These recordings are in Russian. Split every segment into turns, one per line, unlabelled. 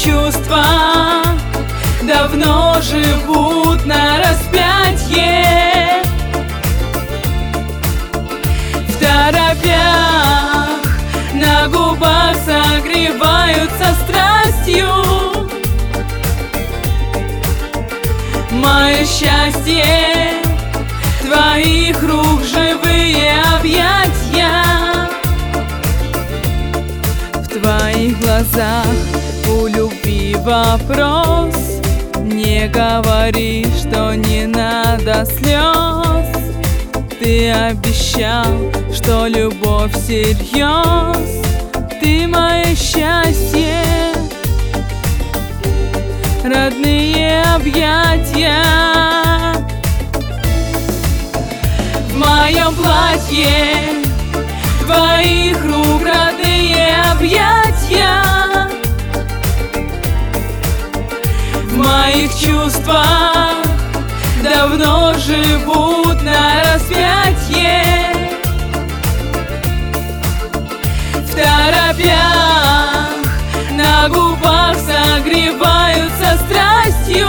чувства давно живут на распятье. В торопях на губах согреваются страстью. Мое счастье, твоих рук живые объятья. В твоих глазах у любви вопрос. Не говори, что не надо слез. Ты обещал, что любовь всерьез. Ты мое счастье, родные объятья. В моем платье твоих рук родные объятья. В моих чувствах давно живут на распятье. В торопях на губах согреваются страстью.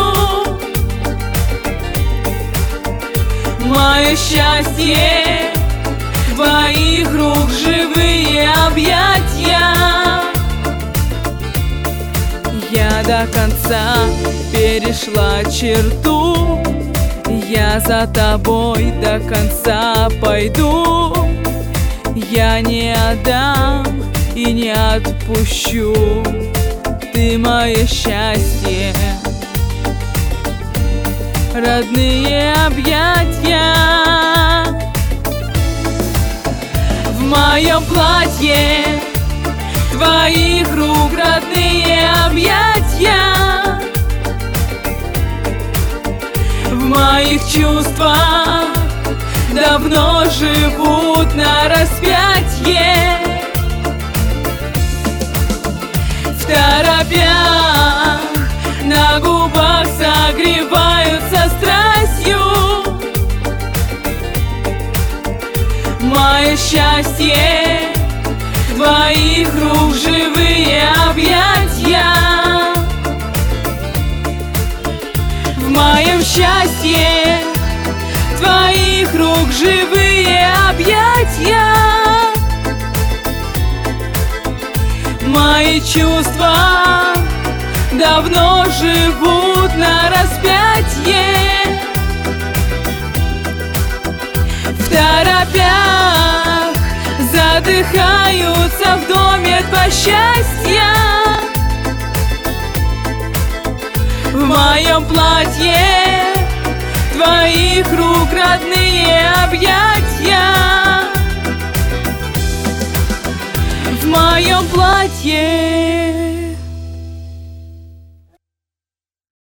Мое счастье, твоих рук живые объятья. Я до конца перешла черту. Я за тобой до конца пойду. Я не отдам и не отпущу. Ты мое счастье, родные объятья. В моем платье твоих рук родные объятья. В моих чувствах давно живут на распятье. В торопях на губах согреваются страстью. Мое счастье, твоих рук живые объятья. В моем счастье, твоих рук живые объятья. Мои чувства давно живут на распятье. В торопях задыхаются в доме два счастья. В моем платье твоих рук родные объятья. В моем платье